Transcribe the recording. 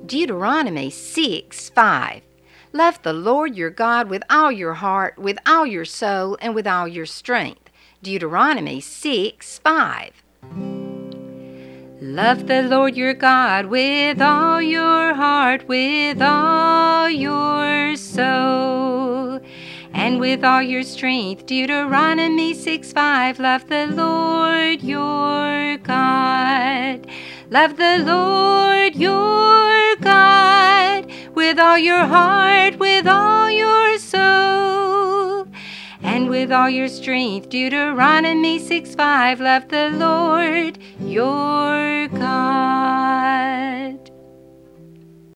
Deuteronomy 6:5. Love the Lord your God with all your heart, with all your soul, and with all your strength. Deuteronomy 6:5. Love the Lord your God with all your heart, with all your soul, and with all your strength. Deuteronomy 6:5. Love the Lord your God. Love the Lord your God with all your heart, with all your soul, and with all your strength. Deuteronomy 6:5. Love the Lord your God.